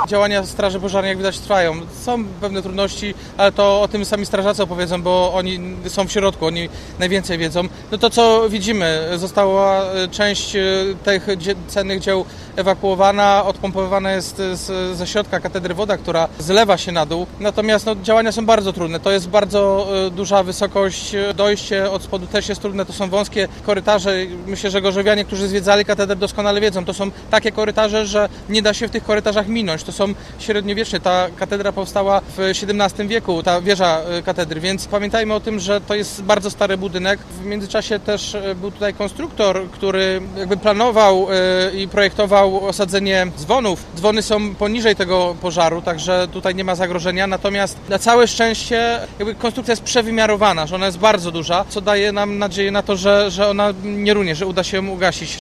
działania straży pożarnej, jak widać, trwają. Są pewne trudności, ale to o tym sami strażacy opowiedzą, bo oni są w środku, oni najwięcej wiedzą. No to co widzimy, została część tych cennych dzieł ewakuowana, odpompowywana jest ze środka katedry woda, która zlewa się na dół. Natomiast działania są bardzo trudne. To jest bardzo duża wysokość, dojście od spodu też jest trudne. To są wąskie korytarze. Myślę, że gorzowianie, którzy zwiedzali katedrę, doskonale wiedzą. To są takie korytarze, że nie da się w tych korytarzach minąć. To są średniowieczne. Ta katedra powstała w XVII wieku, ta wieża katedry, więc pamiętajmy o tym, że to jest bardzo stary budynek. W międzyczasie też był tutaj konstruktor, który jakby planował i projektował osadzenie dzwonów. Dzwony są poniżej tego pożaru, także tutaj nie ma zagrożenia. Natomiast na całe szczęście jakby konstrukcja jest przewymiarowana, że ona jest bardzo duża, co daje nam nadzieję na to, że ona nie runie, że uda się ją ugasić.